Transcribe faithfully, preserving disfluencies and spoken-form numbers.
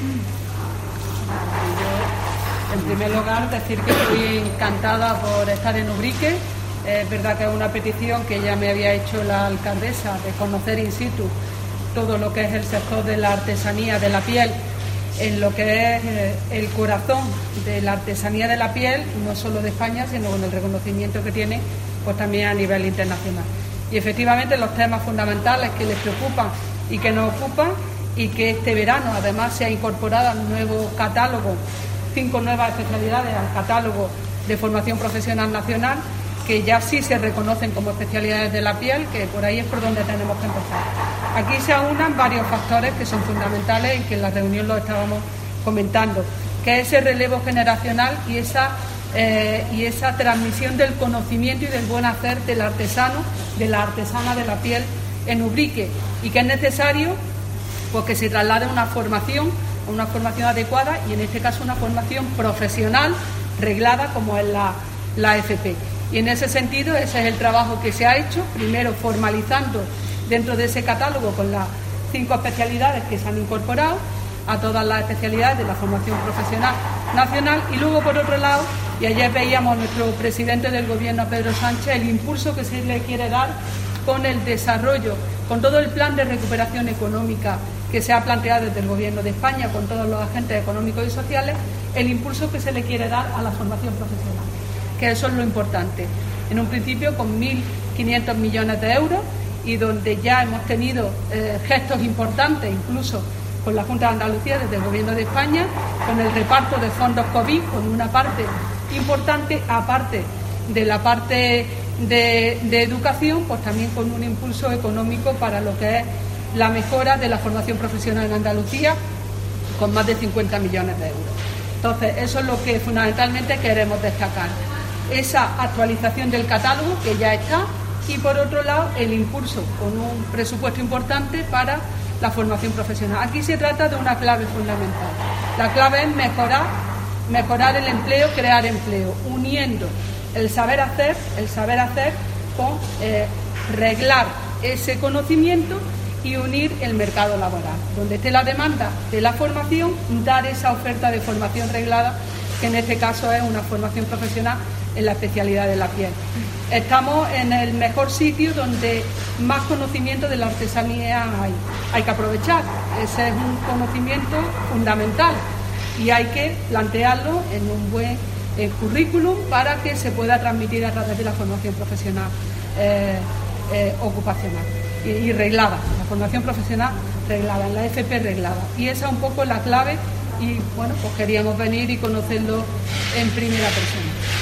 En primer lugar, decir que estoy encantada por estar en Ubrique. Es verdad que es una petición que ya me había hecho la alcaldesa de conocer in situ todo lo que es el sector de la artesanía de la piel, en lo que es el corazón de la artesanía de la piel, no solo de España, sino con el reconocimiento que tiene, pues también a nivel internacional. Y efectivamente los temas fundamentales que les preocupan y que nos ocupan, y que este verano además se ha incorporado un nuevo catálogo, cinco nuevas especialidades al catálogo de formación profesional nacional, que ya sí se reconocen como especialidades de la piel, que por ahí es por donde tenemos que empezar. Aquí se aunan varios factores que son fundamentales y que en la reunión lo estábamos comentando, que es ese relevo generacional y esa, eh, y esa transmisión del conocimiento y del buen hacer del artesano, de la artesana de la piel en Ubrique, y que es necesario pues, que se traslade una formación, una formación adecuada, y en este caso una formación profesional reglada como es la, la F P. Y en ese sentido, ese es el trabajo que se ha hecho, primero formalizando dentro de ese catálogo con las cinco especialidades que se han incorporado a todas las especialidades de la formación profesional nacional, y luego, por otro lado, y ayer veíamos a nuestro presidente del Gobierno, Pedro Sánchez, el impulso que se le quiere dar con el desarrollo, con todo el plan de recuperación económica que se ha planteado desde el Gobierno de España, con todos los agentes económicos y sociales, el impulso que se le quiere dar a la formación profesional, que eso es lo importante. En un principio con mil quinientos millones de euros, y donde ya hemos tenido eh, gestos importantes, incluso con la Junta de Andalucía desde el Gobierno de España, con el reparto de fondos COVID, con una parte importante, aparte de la parte de, de educación, pues también con un impulso económico para lo que es la mejora de la formación profesional en Andalucía, con más de cincuenta millones de euros. Entonces, eso es lo que fundamentalmente queremos destacar. Esa actualización del catálogo, que ya está, y por otro lado el impulso con un presupuesto importante para la formación profesional. Aquí se trata de una clave fundamental. La clave es mejorar, mejorar el empleo, crear empleo, uniendo el saber hacer, el saber hacer con eh, reglar ese conocimiento y unir el mercado laboral. Donde esté la demanda de la formación, dar esa oferta de formación reglada, que en este caso es una formación profesional en la especialidad de la piel. Estamos en el mejor sitio donde más conocimiento de la artesanía hay. Hay que aprovechar. Ese es un conocimiento fundamental y hay que plantearlo en un buen eh, currículum para que se pueda transmitir a través de la formación profesional eh, eh, ocupacional y, y reglada, la formación profesional reglada, en la F P reglada. Y esa es un poco la clave y, bueno, pues queríamos venir y conocerlo en primera persona.